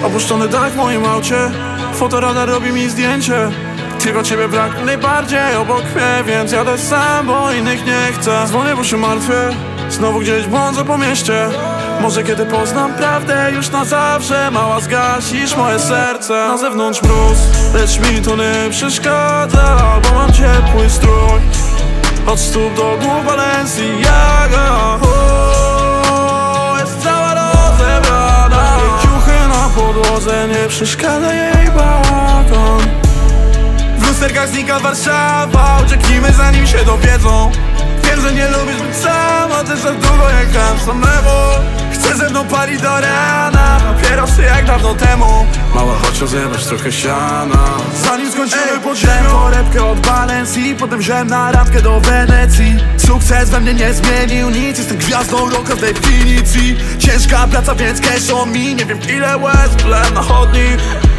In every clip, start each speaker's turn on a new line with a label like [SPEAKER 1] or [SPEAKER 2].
[SPEAKER 1] Opuszczony dach w moim aucie, fotoradar robi mi zdjęcie. Tylko ciebie brak najbardziej obok mnie, więc jadę sam, bo innych nie chcę. Dzwonię, bo się martwię, znowu gdzieś błądzę po mieście. Może kiedy poznam prawdę już na zawsze, mała, zgasisz moje serce. Na zewnątrz mróz, lecz mi to nie przeszkadza, bo mam ciepły strój. Od stóp do głów Balenciaga. Jest cała rozebrana, jej ciuchy na podłodze, nie przeszkadza jej bałagan. W lusterkach znika Warszawa, ucieknijmy zanim się dowiedzą. Wiem, że nie lubisz być sama, też za długo jechałem samemu. Chcę ze mną palić do rana, papierosy jak dawno temu. Mała, chodź rozjebać trochę siana, zanim skończymy pod ziemią. Torebkę od Balenci, potem wziąłem na randkę do Wenecji. Sukces we mnie nie zmienił nic, jestem gwiazdą rocka w definicji. Ciężka praca, więc cash on me. Nie wiem ile łez wlałem na chodnik.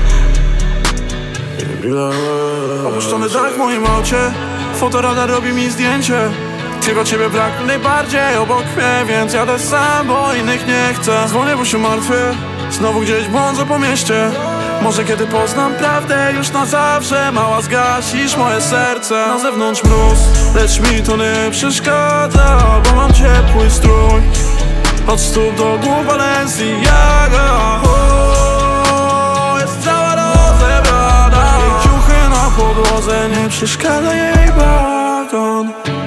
[SPEAKER 1] Opuszczony dach w moim aucie, fotoradar robi mi zdjęcie. Tylko ciebie brak najbardziej obok mnie, więc jadę sam, bo innych nie chcę. Dzwonię, bo się martwię, znowu gdzieś błądzę po mieście. Może kiedy poznam prawdę już na zawsze, mała, zgasisz moje serce. Na zewnątrz mróz, lecz mi to nie przeszkadza, bo mam ciepły strój. Od stóp do głów Balenciaga. Jest cała rozebrana, jej ciuchy na podłodze, nie przeszkadza jej bałagan.